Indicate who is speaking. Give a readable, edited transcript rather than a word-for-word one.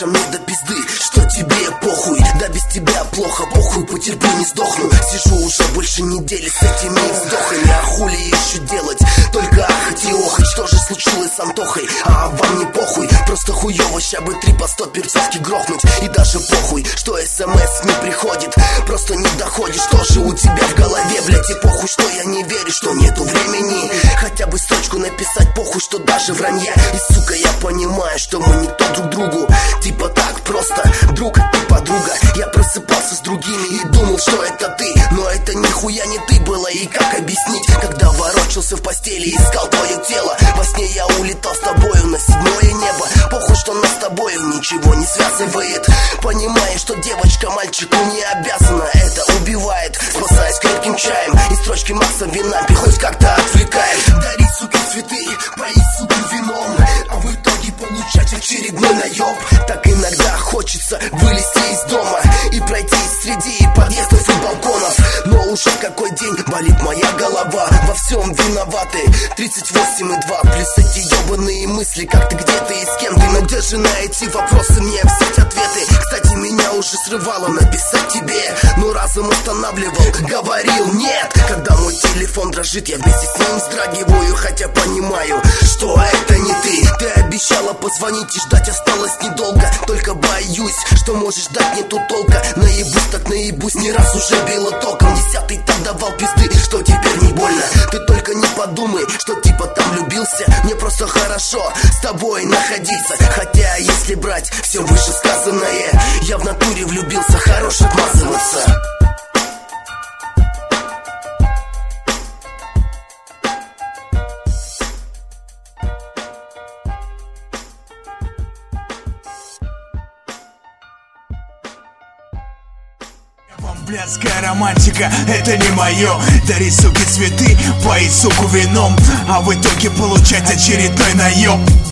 Speaker 1: а мне до пизды, что тебе похуй. Да без тебя плохо, похуй, потерплю, не сдохну. Сижу уже больше недели с этими вздохами. А хули еще делать, только ахать и охать. Что же случилось с Антохой, а вам не похуй? Просто хуёво, ща бы 3 по 100 перцовки грохнуть. И даже похуй, что СМС не приходит, просто не доходит. Что же у тебя в голове, блядь, и похуй, что я не верю, что нету времени хотя бы строчку написать, похуй, что даже вранья. И сука, я понимаю, что мы никто друг другу. Типа так просто, друг и подруга. Я просыпался с другими и думал, что это ты, но это нихуя не ты было. И как объяснить, когда ворочался в постели, искал твое тело? Во сне я улетал с тобою на 7-е небо. Похуй, что нас с тобою ничего не связывает. Понимаешь, что девочка мальчику не обязана. Это убивает, спасаясь крепким чаем и строчки Макса Винампи хоть как-то отвлекает. Дарить, сука, цветы, поить, сука, вином, а в итоге получать очередной наеб. Так иногда хочется вылезти из дома и пройти среди подъездов и балконов. Но уже какой день болит моя голова, во всем виноваты 38,2 плюс эти ебаные мысли, как ты, где ты и с кем ты. Но где же найти вопросы, мне взять ответы? Кстати, меня уже срывало написать тебе, но разум останавливал, говорил нет. Когда мой телефон дрожит, я вместе с ним вздрагиваю, хотя понимаю, что это не ты. Ты обещала позвонить и ждать осталось недолго, только боюсь, что можешь дать нету толка. Наебусь так наебусь, не раз уже било током. 10-й так давал пизды, что теперь не больно. Ты только не подумай, что типа там влюбился. Мне просто хорошо с тобой находиться. Хотя если брать все вышесказанное, я в натуре влюбился, хорош отмазываться.
Speaker 2: Блядская романтика, это не мое. Дарить, суки, цветы, поить, суку, вином, а в итоге получать очередной наеб.